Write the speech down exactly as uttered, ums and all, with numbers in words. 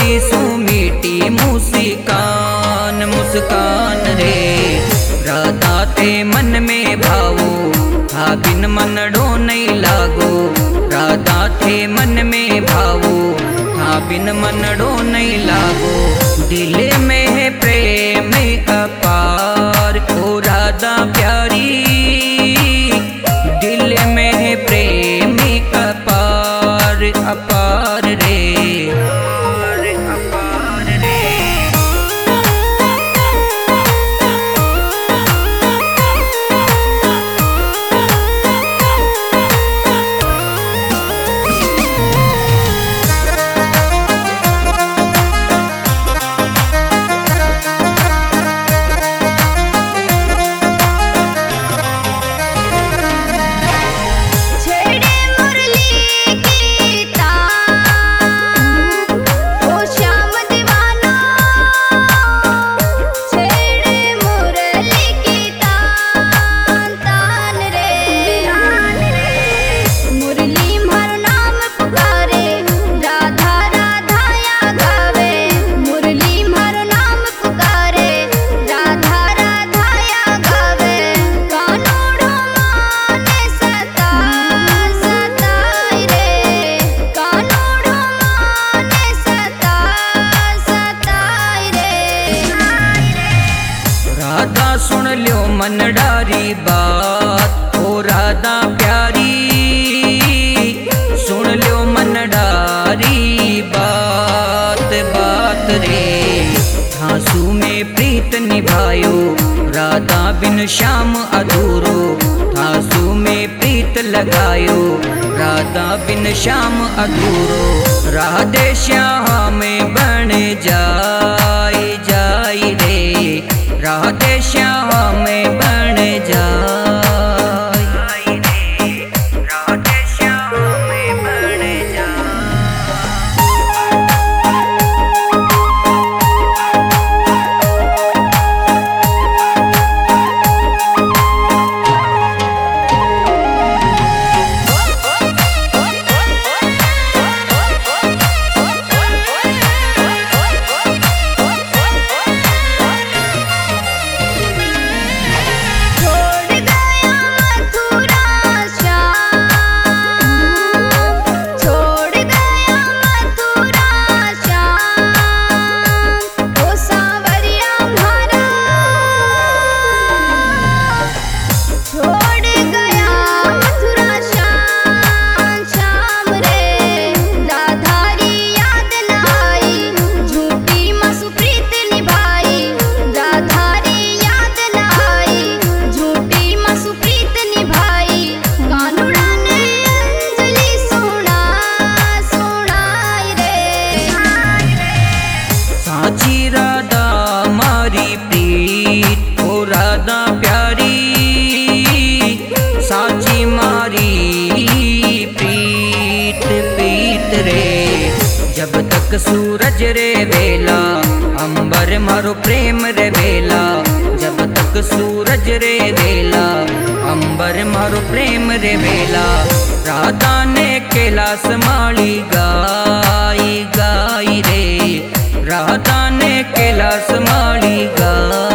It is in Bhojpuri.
बोली सु मीठी मुस्कान मुस्कान रे। राधा ते मन में भावो था बिन मनड़ो नहीं लागो। राधा थे मन में भावो था बिन मनड़ो नहीं लागो। दिल में है प्रेम अपार ओ राधा प्यारी। दिल में है प्रेम अपार अपार रे। सुन लो मनडारी बात ओ राधा प्यारी। सुन लो मनडारी बात बात रे। आंसू में प्रीत निभायो राधा बिन श्याम अधूरो। आंसू में प्रीत लगायो राधा बिन श्याम अधूरो। राधे श्याम बन जाई जाई रे। राधे श्याम बन जाई रे। राधे श्याम बन जाई। साची राधा मारी प्रीत ओ राधा प्यारी। साची मारी प्रीत प्रीत रे। जब तक सूरज रे वेला अंबर मारो प्रेम रे वेला। जब तक सूरज रे वेला अंबर मारो प्रेम रे वेला। राधा ने कैलाश माली गाई गाई रे। राधा ने कैलाश माली गाई।